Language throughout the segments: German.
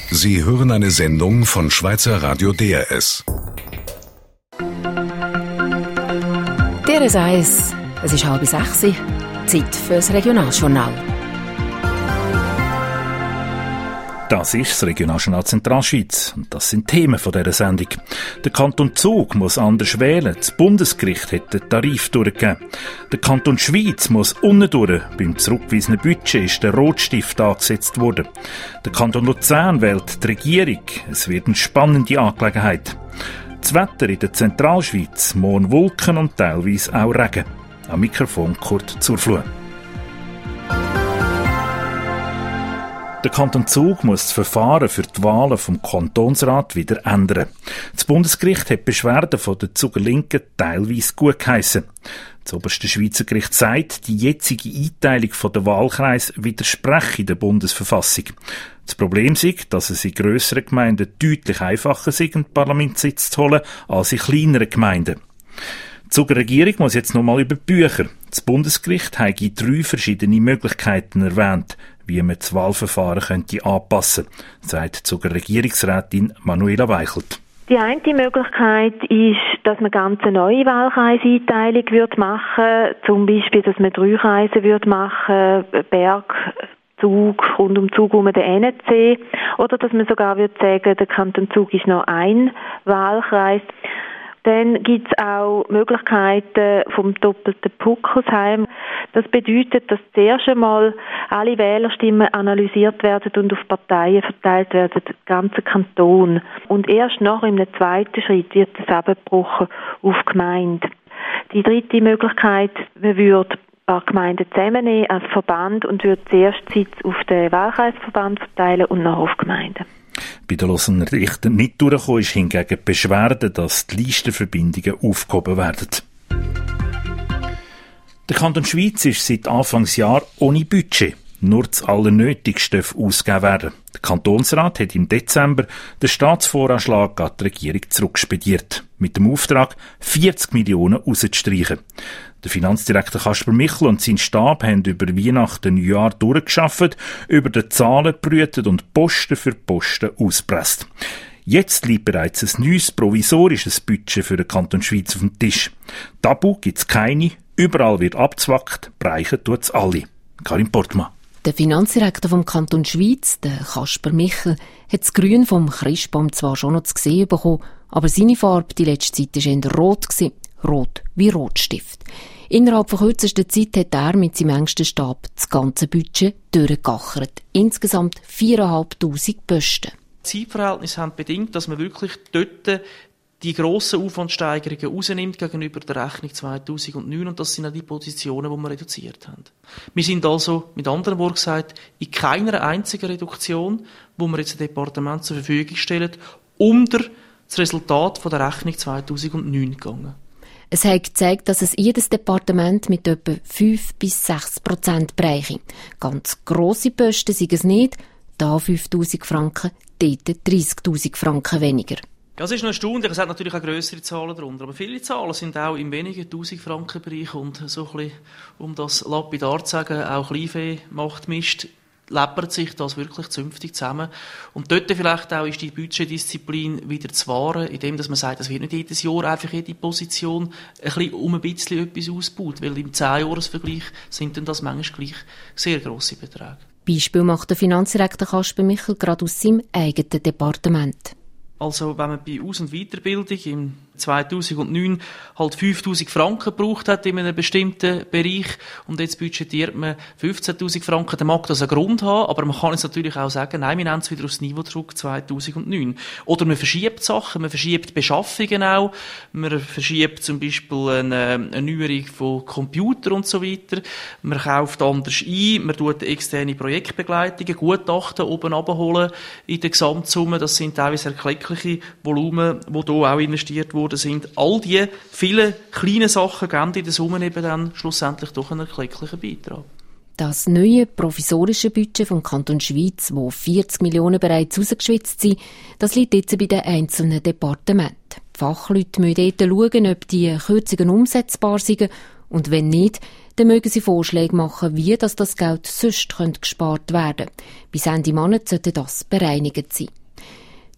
Sie hören eine Sendung von Schweizer Radio DRS. DRS 1, es ist 5:30, Zeit für das Regionaljournal. Das ist das Regionaljournal Zentralschweiz und das sind Themen von dieser Sendung. Der Kanton Zug muss anders wählen, das Bundesgericht hat den Tarif durchgegeben. Der Kanton Schwyz muss unnendurch, beim zurückgewiesenen Budget ist der Rotstift angesetzt worden. Der Kanton Luzern wählt die Regierung, es wird eine spannende Angelegenheit. Das Wetter in der Zentralschweiz, morgen Wolken und teilweise auch Regen. Am Mikrofon Kurt Zurfluh. Der Kanton Zug muss das Verfahren für die Wahlen vom Kantonsrat wieder ändern. Das Bundesgericht hat Beschwerden von der Zuger Linken teilweise gutgeheissen. Das oberste Schweizer Gericht sagt, die jetzige Einteilung der Wahlkreise widerspreche der Bundesverfassung. Das Problem ist, dass es in grösseren Gemeinden deutlich einfacher ist, einen Parlamentssitz zu holen, als in kleineren Gemeinden. Die Zuger Regierung muss jetzt nochmal über die Bücher. Das Bundesgericht hat 3 verschiedene Möglichkeiten erwähnt, wie man das Wahlverfahren könnte anpassen könnte, sagt die Zuger Regierungsrätin Manuela Weichelt. Die eine Möglichkeit ist, dass man ganz eine neue Wahlkreiseinteilung machen würde. Zum Beispiel, dass man 3 Kreise machen würde, Berg, Zug, rund um Zug um den NC. Oder dass man sogar sagen würde, der Kanton Zug ist noch ein Wahlkreis. Dann gibt es auch Möglichkeiten vom doppelten Puckelsheim. Das bedeutet, dass zuerst einmal alle Wählerstimmen analysiert werden und auf Parteien verteilt werden, den ganzen Kanton. Und erst nach im zweiten Schritt wird es abgebrochen auf Gemeinde. Die dritte Möglichkeit, man würde ein paar Gemeinden zusammennehmen als Verband und würde zuerst Sitz auf den Wahlkreisverband verteilen und nachher auf Gemeinden. Bei den Lausanner Richtern nicht durchgekommen ist hingegen die Beschwerde, dass die Listenverbindungen aufgehoben werden. Der Kanton Schwyz ist seit Anfangsjahr ohne Budget. Nur das Allernötigste ausgegeben werden. Der Kantonsrat hat im Dezember den Staatsvoranschlag an die Regierung zurückspediert. Mit dem Auftrag, 40 Millionen rauszustreichen. Der Finanzdirektor Kasper Michel und sein Stab haben über Weihnachten und Neujahr durchgearbeitet, über die Zahlen gebrütet und Posten für Posten ausgepresst. Jetzt liegt bereits ein neues provisorisches Budget für den Kanton Schwyz auf dem Tisch. Tabu gibt's keine, überall wird abzwackt, breichen tut's alle. Karin Portmann. Der Finanzdirektor vom Kanton Schwyz, der Kasper Michel, hat das Grün vom Christbaum zwar schon noch zu sehen bekommen, aber seine Farbe die letzte Zeit war eher rot gewesen. Rot wie Rotstift. Innerhalb von kürzester Zeit hat er mit seinem engsten Stab das ganze Budget durchgegachert. Insgesamt 4'500 Posten. Die Zeitverhältnisse haben bedingt, dass man wirklich dort die grossen Aufwandsteigerungen rausnimmt gegenüber der Rechnung 2009 und das sind auch die Positionen, die wir reduziert haben. Wir sind also, mit anderen Worten gesagt, in keiner einzigen Reduktion, wo wir jetzt ein Departement zur Verfügung stellen, unter das Resultat von der Rechnung 2009 gegangen. Es hat gezeigt, dass es jedes Departement mit etwa 5-6% bereiche. Ganz grosse Posten sind es nicht, da 5'000 Franken, dort 30'000 Franken weniger. Das ist noch erstaunlich, es hat natürlich auch grössere Zahlen darunter, aber viele Zahlen sind auch im wenigen 1000 Franken Bereich und so ein bisschen, um das lapidar zu sagen, auch Kleinvieh macht Mist, läppert sich das wirklich zünftig zusammen. Und dort vielleicht auch ist die Budgetdisziplin wieder zu wahren, indem dass man sagt, es wird nicht jedes Jahr einfach jede Position ein bisschen etwas ausbaut, weil im 10-Jahres-Vergleich sind dann das manchmal gleich sehr grosse Beträge. Beispiel macht der Finanzdirektor Kasper Michel gerade aus seinem eigenen Departement. Also wenn man bei Aus- und Weiterbildung im 2009 halt 5'000 Franken gebraucht hat in einem bestimmten Bereich und jetzt budgetiert man 15'000 Franken, dann mag das einen Grund haben, aber man kann jetzt natürlich auch sagen, nein, wir nehmen es wieder aufs Niveau zurück 2009. Oder man verschiebt Sachen, man verschiebt Beschaffungen auch, man verschiebt zum Beispiel eine Erneuerung von Computern und so weiter, man kauft anders ein, man tut externe Projektbegleitungen, Gutachten oben abholen in der Gesamtsumme, das sind teilweise erkleckliche Volumen, die hier auch investiert wurden sind. All die vielen kleinen Sachen geben in der Summe eben dann schlussendlich doch einen erklecklichen Beitrag. Das neue provisorische Budget vom Kanton Schwyz, wo 40 Millionen bereits rausgeschwitzt sind, das liegt jetzt bei den einzelnen Departementen. Die Fachleute müssen dort schauen, ob die Kürzungen umsetzbar sind und wenn nicht, dann mögen sie Vorschläge machen, wie das Geld sonst gespart werden könnte. Bis Ende Monat sollte das bereinigt sein.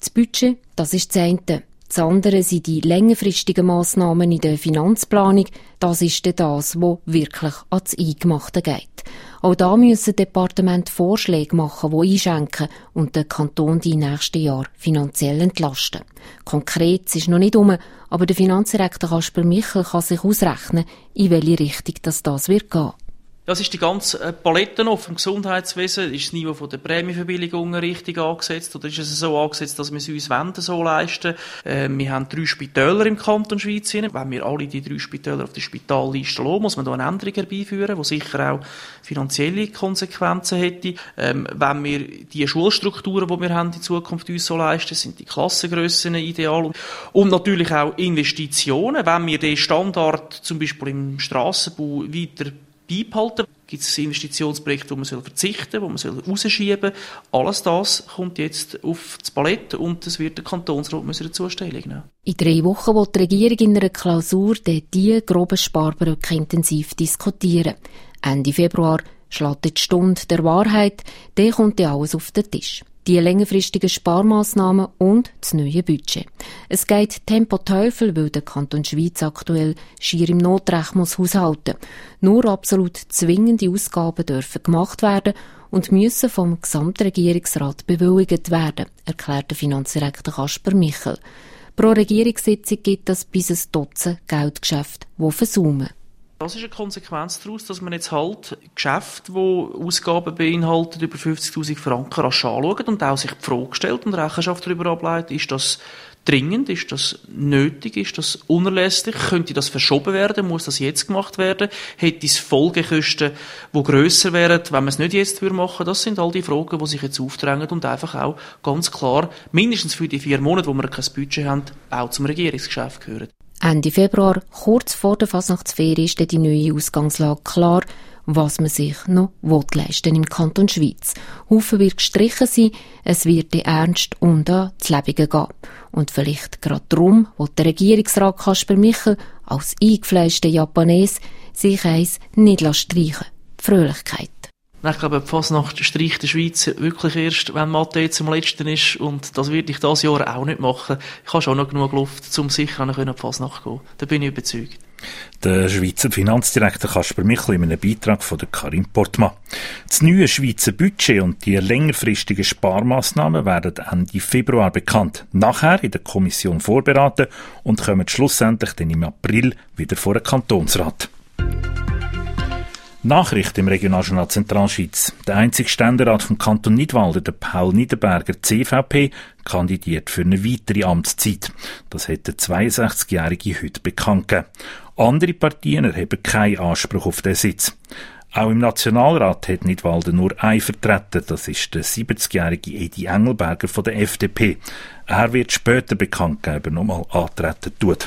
Das Budget, das ist das eine. Das andere sind die längerfristigen Massnahmen in der Finanzplanung. Das ist dann das, was wirklich ans Eingemachte geht. Auch da müssen Departemente Vorschläge machen, die einschenken und den Kanton die nächsten Jahre finanziell entlasten. Konkret ist noch nicht rum, aber der Finanzdirektor Kasper Michel kann sich ausrechnen, in welche Richtung das wird gehen. Das ist die ganze Palette noch vom Gesundheitswesen. Ist das Niveau von der Prämienverbilligungen richtig angesetzt oder ist es so angesetzt, dass wir es uns so leisten wollen? Wir haben 3 Spitäler im Kanton Schweiz. Wenn wir alle die 3 Spitäler auf der Spitalliste lassen, muss man da eine Änderung herbeiführen, die sicher auch finanzielle Konsequenzen hätte. Wenn wir die Schulstrukturen, die wir haben, in Zukunft uns so leisten, sind die Klassengrössen ideal. Und natürlich auch Investitionen. Wenn wir den Standard zum Beispiel im Strassenbau weiter beibehalten, gibt es Investitionsprojekte, wo man verzichten soll, wo man rausschieben soll. Alles das kommt jetzt auf das Palett und es wird der Kantonsrat dazu Stellung nehmen. In 3 Wochen will die Regierung in einer Klausur diese groben Sparbrücken intensiv diskutieren. Ende Februar schlägt die Stunde der Wahrheit, dann kommt ja alles auf den Tisch. Die längerfristigen Sparmaßnahmen und das neue Budget. Es geht Tempo Teufel, weil der Kanton Schweiz aktuell schier im Notrecht muss haushalten. Nur absolut zwingende Ausgaben dürfen gemacht werden und müssen vom Gesamtregierungsrat bewilligt werden, erklärt der Finanzdirektor Kasper Michel. Pro Regierungssitzung gibt es bis ein Dutzend Geldgeschäfte, die versaumen. Das ist eine Konsequenz daraus, dass man jetzt halt Geschäfte, die Ausgaben beinhalten, über 50'000 Franken rasch anschaut und auch sich die Frage stellt und Rechenschaft darüber ableitet, ist das dringend, ist das nötig, ist das unerlässlich, könnte das verschoben werden, muss das jetzt gemacht werden, hätte es Folgekosten, die grösser wären, wenn man es nicht jetzt machen würde. Das sind all die Fragen, die sich jetzt aufdrängen und einfach auch ganz klar, mindestens für die 4 Monate, wo wir kein Budget haben, auch zum Regierungsgeschäft gehören. Ende Februar, kurz vor der Fasnachtsferie, ist die neue Ausgangslage klar, was man sich noch leisten im Kanton Schweiz. Haufen wird gestrichen sein, es wird ernst und an das Lebige gehen. Und vielleicht gerade darum will der Regierungsrat Kasper Michel als eingefleischter Japanes sich eins nicht streichen: die Fröhlichkeit. Ich glaube, die Fasnacht streicht der Schweiz wirklich erst, wenn Mathe zum Letzten ist. Und das werde ich dieses Jahr auch nicht machen. Ich habe schon noch genug Luft, um sicher an die Fasnacht zu gehen. Da bin ich überzeugt. Der Schweizer Finanzdirektor Kasper Michel in einem Beitrag von der Karin Portmann. Das neue Schweizer Budget und die längerfristigen Sparmaßnahmen werden Ende Februar bekannt. Nachher in der Kommission vorberaten und kommen schlussendlich dann im April wieder vor den Kantonsrat. Nachrichten im Regionaljournal Zentralschweiz. Der einzige Ständerat vom Kanton Nidwalden, der Paul Niederberger, CVP, kandidiert für eine weitere Amtszeit. Das hat der 62-Jährige heute bekannt gegeben. Andere Partien erheben keinen Anspruch auf den Sitz. Auch im Nationalrat hat Nidwalden nur einen vertreten. Das ist der 70-jährige Edi Engelberger von der FDP. Er wird später bekannt geben, ob er nochmal antreten tut.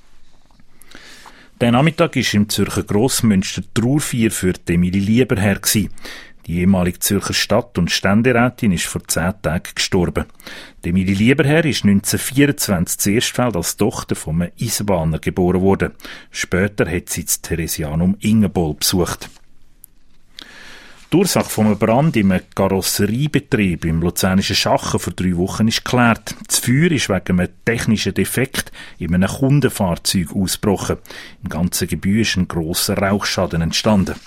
Der Nachmittag war im Zürcher Grossmünster Trauerfeier für Emilie Lieberherr. Die ehemalige Zürcher Stadt- und Ständerätin ist vor 10 Tagen gestorben. Emilie Lieberherr ist 1924 zu Erstfeld als Tochter von einem Eisenbahner geboren worden. Später hat sie das Theresianum Ingenboll besucht. Die Ursache von einem Brand im Karosseriebetrieb im luzernischen Schachen vor 3 Wochen ist geklärt. Das Feuer ist wegen einem technischen Defekt in einem Kundenfahrzeug ausgebrochen. Im ganzen Gebäude ist ein grosser Rauchschaden entstanden.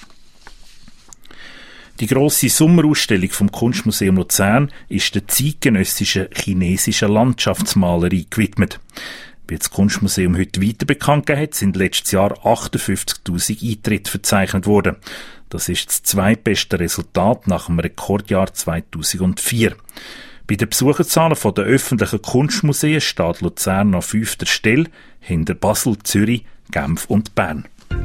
Die grosse Sommerausstellung vom Kunstmuseum Luzern ist der zeitgenössischen chinesischen Landschaftsmalerei gewidmet. Wie das Kunstmuseum heute weiter bekannt gegeben hat, sind letztes Jahr 58'000 Eintritte verzeichnet worden. Das ist das zweitbeste Resultat nach dem Rekordjahr 2004. Bei den Besucherzahlen der öffentlichen Kunstmuseen steht Luzern an 5. Stelle, hinter Basel, Zürich, Genf und Bern.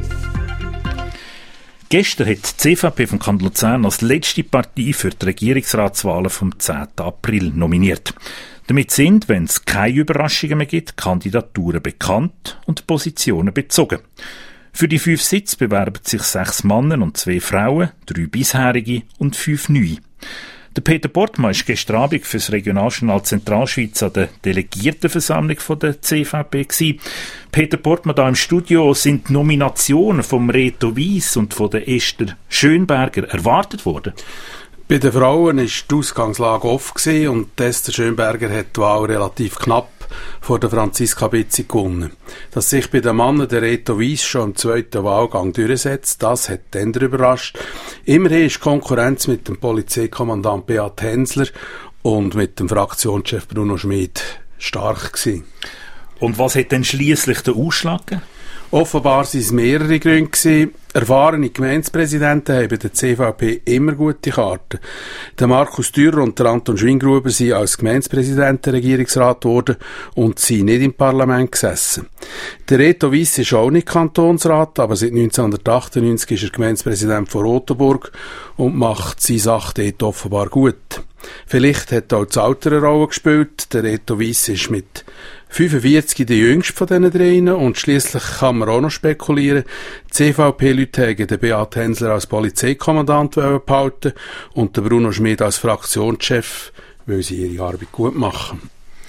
Gestern hat die CVP vom Kanton Luzern als letzte Partei für die Regierungsratswahlen vom 10. April nominiert. Damit sind, wenn es keine Überraschungen mehr gibt, Kandidaturen bekannt und Positionen bezogen. Für die 5 Sitze bewerben sich 6 Männer und 2 Frauen, 3 bisherige und 5 neue. Der Peter Portmann war gestern Abend für das Regionaljournal Zentralschweiz an der Delegiertenversammlung von der CVP gewesen. Peter Portmann, da im Studio, sind die Nominationen vom Reto Weiss und von der Esther Schönberger erwartet worden? Bei den Frauen war die Ausgangslage offen und Esther Schönberger hat die Wahl relativ knapp vor der Franziska Bitzig gewonnen. Dass sich bei den Männern der Reto Weiss schon im zweiten Wahlgang durchsetzt, das hat den überrascht. Immerhin ist die Konkurrenz mit dem Polizeikommandant Beat Hensler und mit dem Fraktionschef Bruno Schmid stark gewesen. Und was hat denn schliesslich den Ausschlag gegeben? Offenbar waren es mehrere Gründe gewesen. Erfahrene Gemeindepräsidenten haben bei der CVP immer gute Karten. Der Markus Dürer und der Anton Schwingruber sind als Gemeindepräsidenten Regierungsrat geworden und sind nicht im Parlament gesessen. Der Reto Weiss ist auch nicht Kantonsrat, aber seit 1998 ist er Gemeindepräsident von Rotenburg und macht seine Sache dort offenbar gut. Vielleicht hat auch das Alter eine Rolle gespielt. Der Reto Weiss ist mit 45 der jüngste von diesen dreien und schliesslich kann man auch noch spekulieren, die CVP-Leute haben den Beat Hensler als Polizeikommandant behalten und den Bruno Schmid als Fraktionschef, weil sie ihre Arbeit gut machen.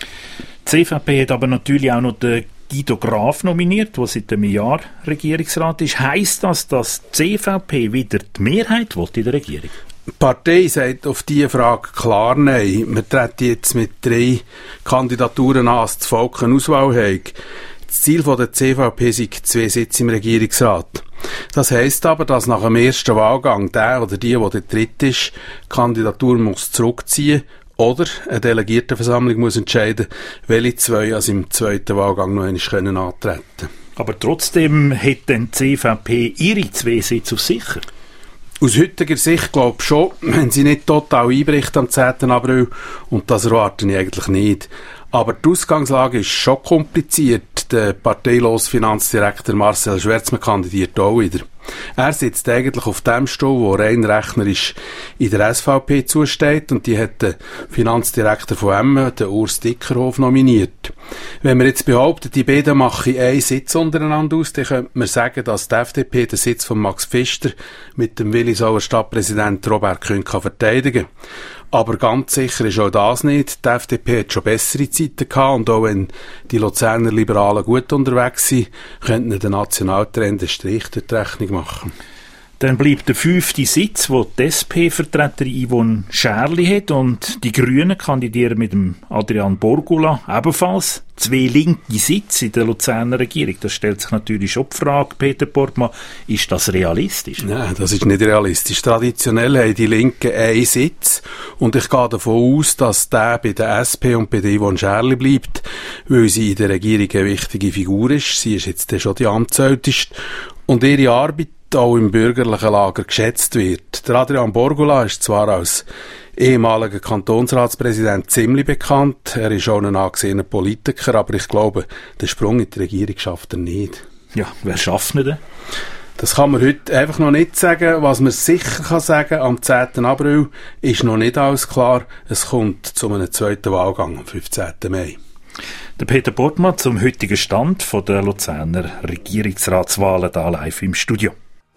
Die CVP hat aber natürlich auch noch den Guido Graf nominiert, der seit einem Jahr Regierungsrat ist. Heisst das, dass die CVP wieder die Mehrheit will in der Regierung? Die Partei sagt auf diese Frage klar Nein. Wir treten jetzt mit 3 Kandidaturen an, dass das Volk eine Auswahl hat. Das Ziel der CVP sind 2 Sitze im Regierungsrat. Das heisst aber, dass nach dem ersten Wahlgang der oder die der dritt ist, die Kandidatur muss zurückziehen oder eine Delegiertenversammlung muss entscheiden, welche 2 also im zweiten Wahlgang noch einmal antreten können. Aber trotzdem hat dann die CVP ihre 2 Sitze auf sicher. Aus heutiger Sicht glaube ich schon, wenn sie nicht total einbricht am 10. April, und das erwarte ich eigentlich nicht. Aber die Ausgangslage ist schon kompliziert. Der parteilose Finanzdirektor Marcel Schwerzmann kandidiert auch wieder. Er sitzt eigentlich auf dem Stuhl, wo rein rechnerisch in der SVP zusteht, und die hat den Finanzdirektor von Emmen, den Urs Dickerhoff, nominiert. Wenn wir jetzt behaupten, die beiden machen einen Sitz untereinander aus, dann könnte man sagen, dass die FDP den Sitz von Max Pfister mit dem Willisauer Stadtpräsident Robert Kühn verteidigen kann. Aber ganz sicher ist auch das nicht. Die FDP hat schon bessere Zeiten gehabt, und auch wenn die Luzerner Liberalen gut unterwegs sind, könnten den Nationaltrend einen Strich durch die Rechnung machen. Dann bleibt der 5. Sitz, wo die SP-Vertreterin Yvonne Scherli hat, und die Grünen kandidieren mit dem Adrian Borgula ebenfalls. 2 linke Sitze in der Luzerner Regierung. Das stellt sich natürlich schon die Frage, Peter Portmann, ist das realistisch? Nein, das ist nicht realistisch. Traditionell haben die Linken einen Sitz, und ich gehe davon aus, dass der bei der SP und bei der Yvonne Scherli bleibt, weil sie in der Regierung eine wichtige Figur ist. Sie ist jetzt schon die Amtsälteste und ihre Arbeit auch im bürgerlichen Lager geschätzt wird. Der Adrian Borgula ist zwar als ehemaliger Kantonsratspräsident ziemlich bekannt, er ist auch ein angesehener Politiker, aber ich glaube, den Sprung in die Regierung schafft er nicht. Ja, wer schafft ihn denn? Das kann man heute einfach noch nicht sagen. Was man sicher kann sagen, am 10. April ist noch nicht alles klar. Es kommt zu einem zweiten Wahlgang am 15. Mai. Der Peter Portmann zum heutigen Stand von der Luzerner Regierungsratswahlen da live im Studio.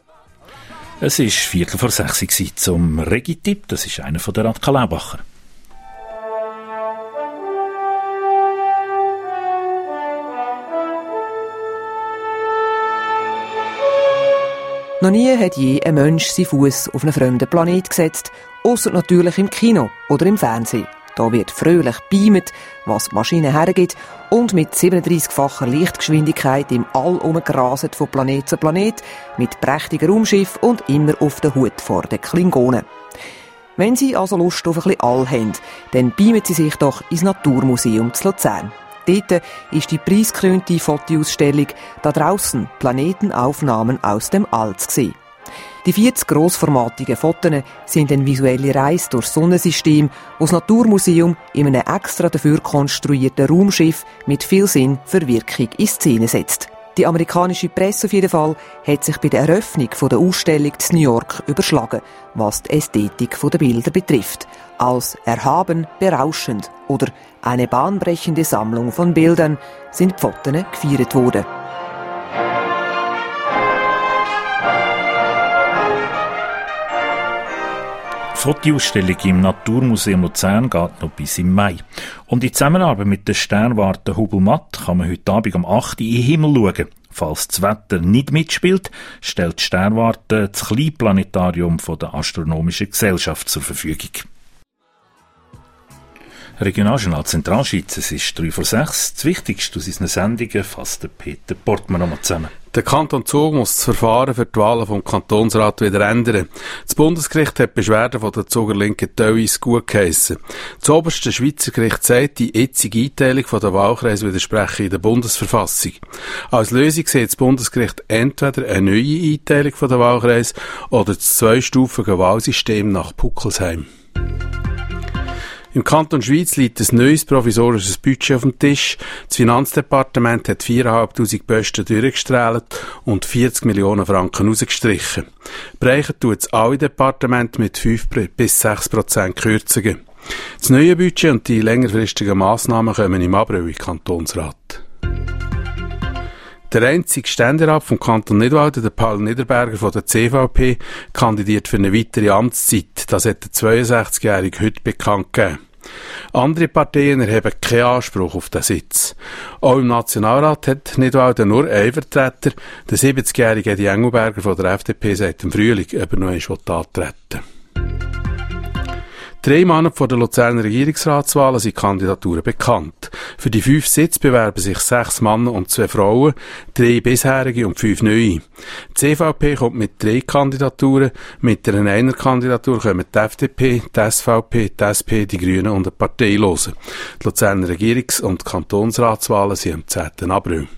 Es war 5:45 zum Regi-Tipp. Das ist einer von der Radka Laubacher. Noch nie hat je ein Mensch seinen Fuß auf einen fremden Planet gesetzt, ausser natürlich im Kino oder im Fernsehen. Da wird fröhlich beamt, was die Maschine hergibt, und mit 37-facher Lichtgeschwindigkeit im All umgraset von Planet zu Planet, mit prächtigem Raumschiff und immer auf der Hut vor den Klingonen. Wenn Sie also Lust auf ein bisschen All haben, dann beamen Sie sich doch ins Naturmuseum zu Luzern. Dort ist die preisgekrönte Fotoausstellung «Da draussen Planetenaufnahmen aus dem All» zu sehen. Die 40 grossformatigen Fotos sind eine visuelle Reise durch das Sonnensystem, wo das Naturmuseum in einem extra dafür konstruierten Raumschiff mit viel Sinn für Wirkung in Szene setzt. Die amerikanische Presse auf jeden Fall hat sich bei der Eröffnung der Ausstellung in New York überschlagen, was die Ästhetik der Bilder betrifft. Als erhaben, berauschend oder eine bahnbrechende Sammlung von Bildern sind die Fotos gefeiert worden. Die Fotoausstellung im Naturmuseum Luzern geht noch bis im Mai. Und in Zusammenarbeit mit der Sternwarte Hubelmatt kann man heute Abend um 8 Uhr in den Himmel schauen. Falls das Wetter nicht mitspielt, stellt die Sternwarte das Kleinplanetarium von der Astronomischen Gesellschaft zur Verfügung. Regionaljournal Zentralschweiz, es ist 5:03. Das Wichtigste aus unseren Sendungen fasst Peter Portmann nochmal zusammen. Der Kanton Zug muss das Verfahren für die Wahlen vom Kantonsrat wieder ändern. Das Bundesgericht hat die Beschwerden von der Zuger Linken teilweise gut geheissen. Das oberste Schweizer Gericht sagt, die jetzige Einteilung der Wahlkreise widerspreche in der Bundesverfassung. Als Lösung sieht das Bundesgericht entweder eine neue Einteilung der Wahlkreise oder das zweistufige Wahlsystem nach Puckelsheim. Im Kanton Schweiz liegt ein neues provisorisches Budget auf dem Tisch. Das Finanzdepartement hat 4'500 Posten durchgestrahlt und 40 Millionen Franken rausgestrichen. Bereichen tut es alle Departemente mit 5-6% Kürzungen. Das neue Budget und die längerfristigen Massnahmen kommen im April in den Kantonsrat. Der einzige Ständerat vom Kanton Nidwalden, der Paul Niederberger von der CVP, kandidiert für eine weitere Amtszeit. Das hat der 62-Jährige heute bekannt gegeben. Andere Parteien erheben keinen Anspruch auf den Sitz. Auch im Nationalrat hat Nidwalden nur einen Vertreter. Der 70-jährige Edi Engelberger von der FDP seit dem Frühling, ob er noch einmal antreten. 3 Monate vor der Luzerner Regierungsratswahlen sind Kandidaturen bekannt. Für die 5 Sitze bewerben sich 6 Männer und 2 Frauen, 3 bisherige und 5 neue. Die CVP kommt mit 3 Kandidaturen, mit einer Einer-Kandidatur kommen die FDP, die SVP, die SP, die Grünen und die Parteilosen. Die Luzerner Regierungs- und Kantonsratswahlen sind am 10. April.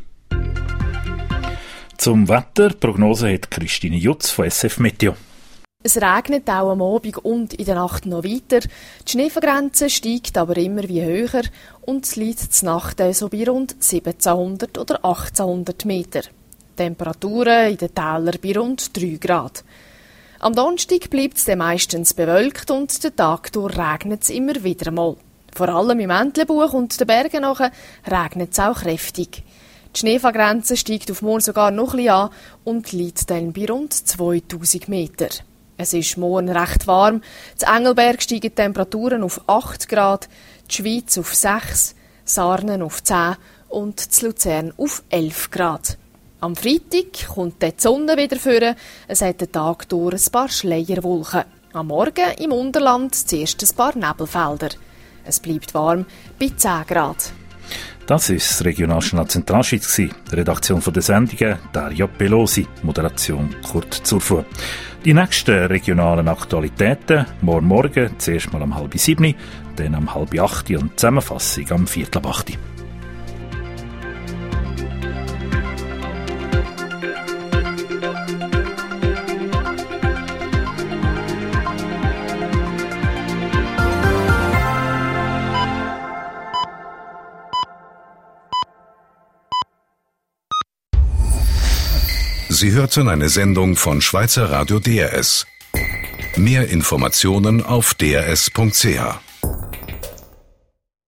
Zum Wetter, Prognose hat Christine Jutz von SF Meteo. Es regnet auch am Abend und in der Nacht noch weiter. Die Schneefallgrenze steigt aber immer wie höher und es liegt zur Nacht so bei rund 1700 oder 1800 Meter. Temperaturen in den Tälern bei rund 3 Grad. Am Donnerstag bleibt es dann meistens bewölkt und den Tag durch regnet es immer wieder mal. Vor allem im Entlebuch und den Bergen nachher regnet es auch kräftig. Die Schneefallgrenze steigt auf morgen sogar noch ein bisschen an und liegt dann bei rund 2000 Meter. Es ist morgen recht warm. In Engelberg steigen die Temperaturen auf 8 Grad, die Schweiz auf 6, Sarnen auf 10 und in Luzern auf 11 Grad. Am Freitag kommt die Sonne wieder vor. Es hat den Tag durch ein paar Schleierwolken. Am Morgen im Unterland zuerst ein paar Nebelfelder. Es bleibt warm bei 10 Grad. Das ist das Regionaljournal Zentralschweiz. Redaktion der Sendungen Daria Pelosi, Moderation Kurt Zurfuhr. Die nächsten regionalen Aktualitäten morgen zuerst mal um 6:30, dann um 7:30 und die Zusammenfassung am 7:45. Sie hörten eine Sendung von Schweizer Radio DRS. Mehr Informationen auf drs.ch.